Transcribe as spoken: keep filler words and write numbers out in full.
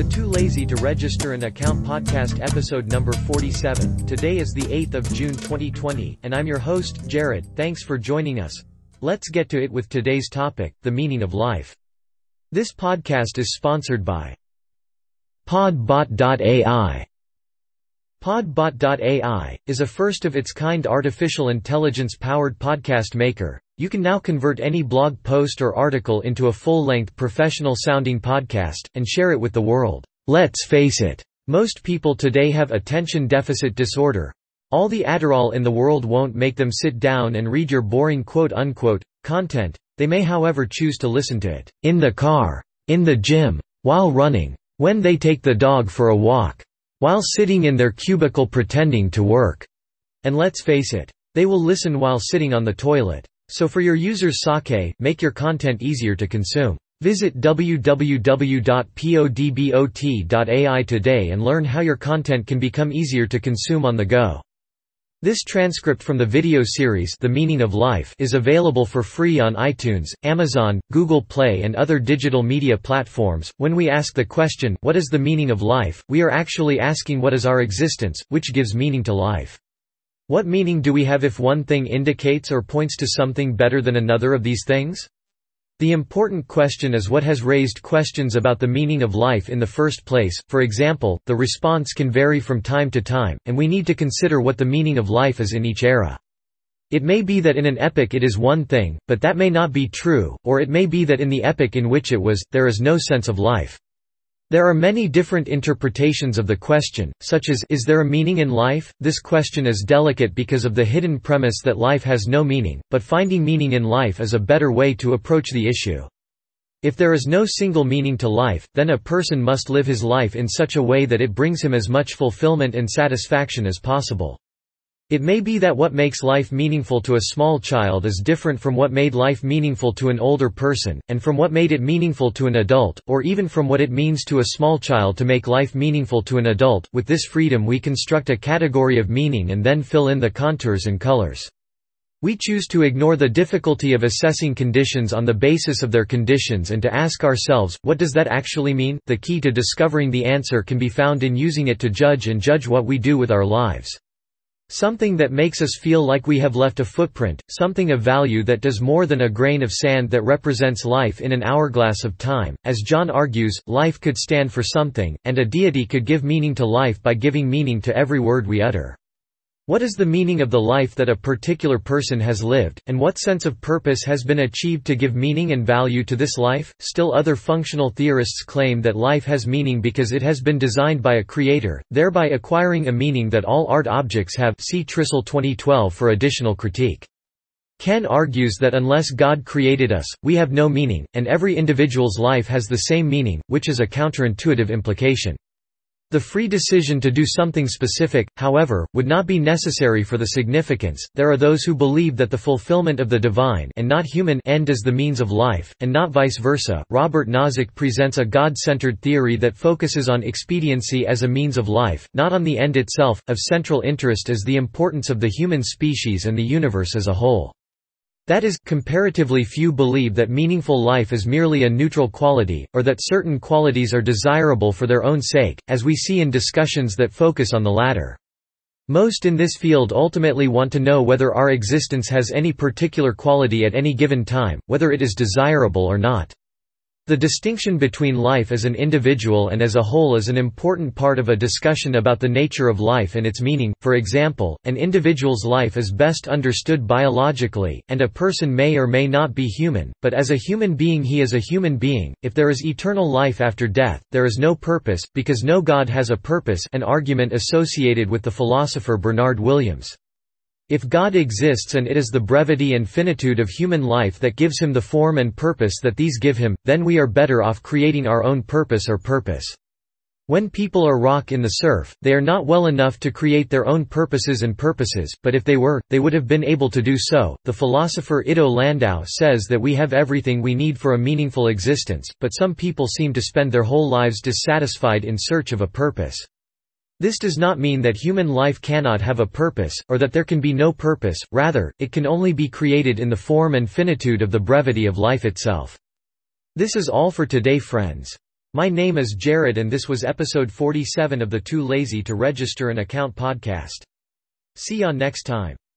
the Too Lazy to Register an Account podcast episode number forty-seven. Today is the eighth of June twenty twenty, and I'm your host, Jared. Thanks for joining us. Let's get to it with today's topic, the meaning of life. This podcast is sponsored by Podbot dot A I. Podbot dot A I is a first-of-its-kind artificial intelligence-powered podcast maker. You can now convert any blog post or article into a full-length professional-sounding podcast, and share it with the world. Let's face it. Most people today have attention deficit disorder. All the Adderall in the world won't make them sit down and read your boring quote-unquote content. They may however choose to listen to it in the car, in the gym, while running, when they take the dog for a walk, while sitting in their cubicle pretending to work. And let's face it, they will listen while sitting on the toilet. So for your users' sake, make your content easier to consume. Visit w w w dot podbot dot A I today and learn how your content can become easier to consume on the go. This transcript from the video series The Meaning of Life is available for free on iTunes, Amazon, Google Play and other digital media platforms. When we ask the question, what is the meaning of life, we are actually asking what is our existence, which gives meaning to life. What meaning do we have if one thing indicates or points to something better than another of these things? The important question is what has raised questions about the meaning of life in the first place. For example, the response can vary from time to time, and we need to consider what the meaning of life is in each era. It may be that in an epoch it is one thing, but that may not be true, or it may be that in the epoch in which it was, there is no sense of life. There are many different interpretations of the question, such as, is there a meaning in life? This question is delicate because of the hidden premise that life has no meaning, but finding meaning in life is a better way to approach the issue. If there is no single meaning to life, then a person must live his life in such a way that it brings him as much fulfillment and satisfaction as possible. It may be that what makes life meaningful to a small child is different from what made life meaningful to an older person, and from what made it meaningful to an adult, or even from what it means to a small child to make life meaningful to an adult. With this freedom we construct a category of meaning and then fill in the contours and colors. We choose to ignore the difficulty of assessing conditions on the basis of their conditions and to ask ourselves, what does that actually mean? The key to discovering the answer can be found in using it to judge and judge what we do with our lives. Something that makes us feel like we have left a footprint, something of value that does more than a grain of sand that represents life in an hourglass of time. As John argues, life could stand for something, and a deity could give meaning to life by giving meaning to every word we utter. What is the meaning of the life that a particular person has lived, and what sense of purpose has been achieved to give meaning and value to this life? Still other functional theorists claim that life has meaning because it has been designed by a creator, thereby acquiring a meaning that all art objects have. See Trissel twenty twelve for additional critique. Ken argues that unless God created us, we have no meaning, and every individual's life has the same meaning, which is a counterintuitive implication. The free decision to do something specific, however, would not be necessary for the significance. There are those who believe that the fulfillment of the divine and not human end is the means of life, and not vice versa. Robert Nozick presents a God-centered theory that focuses on expediency as a means of life, not on the end itself. Of central interest is the importance of the human species and the universe as a whole. That is, comparatively few believe that meaningful life is merely a neutral quality, or that certain qualities are desirable for their own sake, as we see in discussions that focus on the latter. Most in this field ultimately want to know whether our existence has any particular quality at any given time, whether it is desirable or not. The distinction between life as an individual and as a whole is an important part of a discussion about the nature of life and its meaning. For example, an individual's life is best understood biologically, and a person may or may not be human, but as a human being he is a human being. If there is eternal life after death, there is no purpose, because no God has a purpose, an argument associated with the philosopher Bernard Williams. If God exists and it is the brevity and finitude of human life that gives him the form and purpose that these give him, then we are better off creating our own purpose or purpose. When people are rock in the surf, they are not well enough to create their own purposes and purposes, but if they were, they would have been able to do so. The philosopher Ido Landau says that we have everything we need for a meaningful existence, but some people seem to spend their whole lives dissatisfied in search of a purpose. This does not mean that human life cannot have a purpose, or that there can be no purpose, rather, it can only be created in the form and finitude of the brevity of life itself. This is all for today, friends. My name is Jared and this was episode forty-seven of the Too Lazy to Register an Account podcast. See ya next time.